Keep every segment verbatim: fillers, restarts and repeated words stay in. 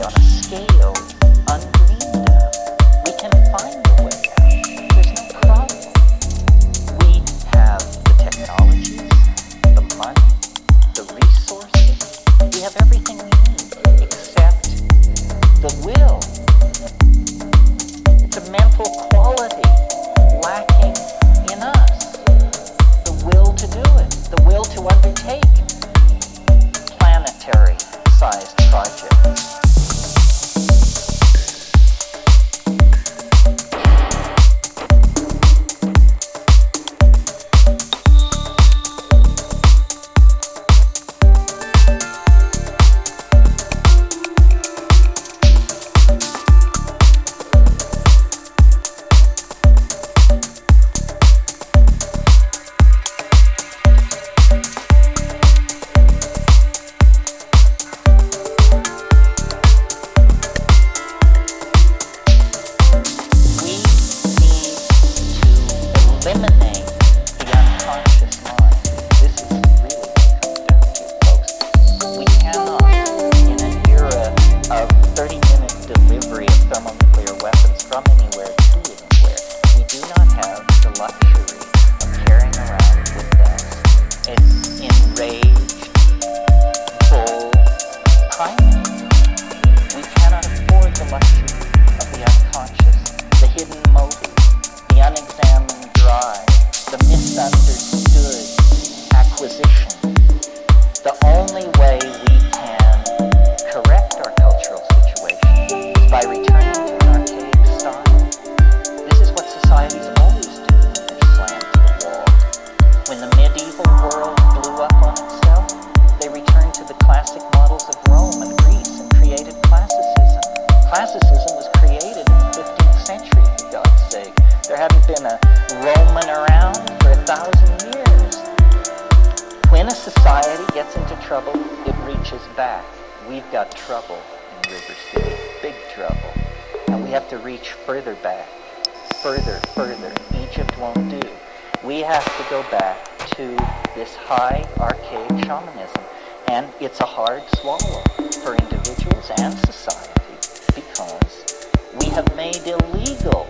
reality on a scale undreamed of. We can find a way out. There's no problem. We have the technologies, the money, the resources. We have everything we need except the will. It's a mental quality lacking in us. The will to do it, the will to undertake planetary-sized projects. Eliminate the unconscious mind. This is really what it comes down to, folks. We cannot, in an era of thirty-minute delivery of thermonuclear weapons from anywhere to anywhere, we do not have the luxury of carrying around with us an enraged, bull primate. We cannot afford the luxury of the unconscious, the hidden motive, the unexamined drive, the misunderstood acquisition. The only way we can correct our cultural situation is by returning to an archaic style. This is what societies always do when they're slammed to the wall. When the medieval world blew up on itself, they returned to the classic models of Rome and Greece and created classicism. Classicism was created in the fifteenth century, for God's sake. There hadn't been a Roman around for a thousand years. When a society gets into trouble, it reaches back. We've got trouble in River City, big trouble. And we have to reach further back, further, further. Egypt won't do. We have to go back to this high archaic shamanism. And it's a hard swallow for individuals and society because we have made illegal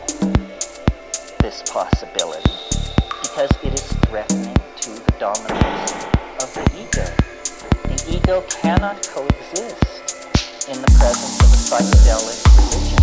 this possibility because it is threatening to the dominance of the ego. The ego cannot coexist in the presence of a psychedelic religion.